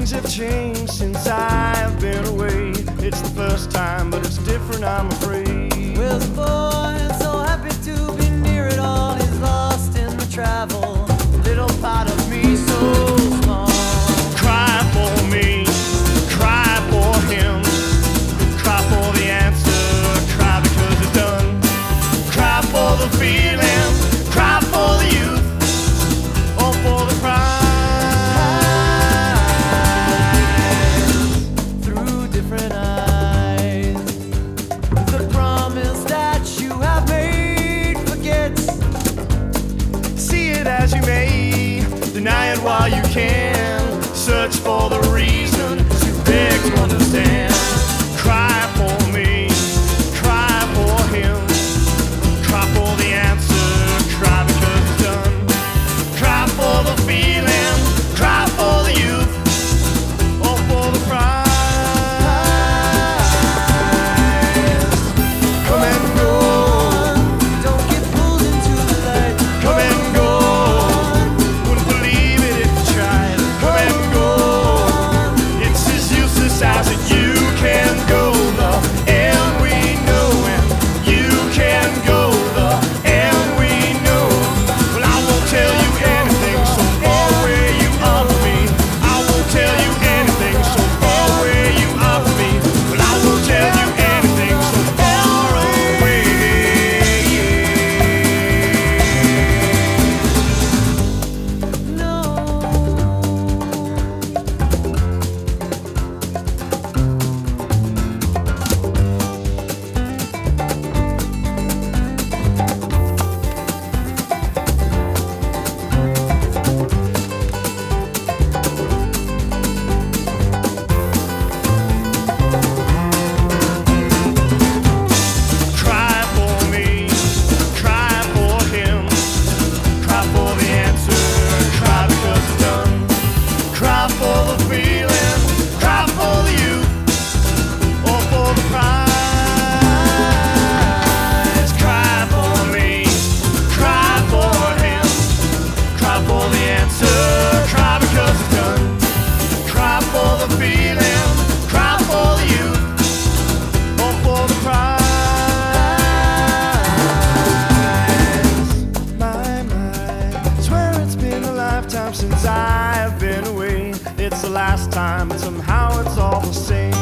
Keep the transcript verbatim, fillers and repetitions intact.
Things have changed since I've been away. It's the first time, but it's different, I'm afraid. Will's born, so happy to be near it all. He's lost in the travel, little part of me so small. Cry for me, cry for him, cry for the answer, cry because it's done. Cry for the feeling, cry for the youth, or for the prize. Through different eyes, the promise that you have made forgets. See it as you may, deny it while you can. Search for the reason, too big to understand. Cry for me, cry for him, cry for the answer, cry because it's done. Cry for the feeling, cry for the youth, or for the prize. Come and go, Don't get pulled into the light. come and go. Wouldn't believe it if you tried. Come and go. It's as useless as it. You can go the end we know, and you can go the end we know. Well, I won't tell you anything so far where you are from me. I won't tell you anything so far where you are from me. Well, I won't tell you anything so far away. No. Cry for me, cry for him, cry for the answer, cry because it's done. Cry for the feeling, cry for the youth, or for the prize. Cry for me, cry for him, cry for the answer, cry because it's done. Cry for the feeling, cry for the youth, or for the prize. My, my, swear it's been a lifetime since I've been away. It's the last time, but somehow it's all the same.